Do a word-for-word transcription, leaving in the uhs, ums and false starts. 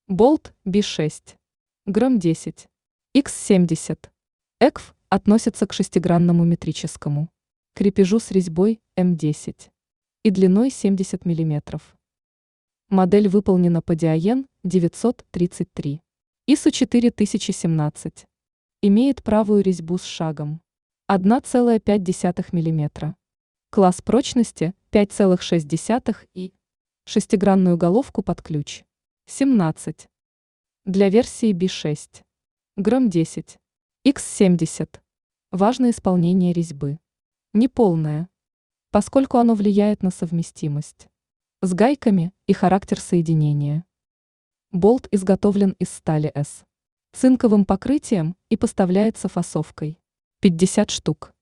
Болт би шесть. Гром десять. икс семьдесят. ЭКФ относится к шестигранному метрическому крепежу с резьбой эм десять и длиной семьдесят миллиметров. Модель выполнена по Диаен девятьсот тридцать три. ИСО четыре тысячи семнадцать. Имеет правую резьбу с шагом одна целая пять десятых миллиметра. Класс прочности пять целых шесть десятых и шестигранную головку под ключ семнадцать. Для версии би шесть. Гром десять. икс семьдесят. Важно исполнение резьбы. Неполное, поскольку оно влияет на совместимость с гайками и характер соединения. Болт изготовлен из стали С цинковым покрытием и поставляется фасовкой пятьдесят штук.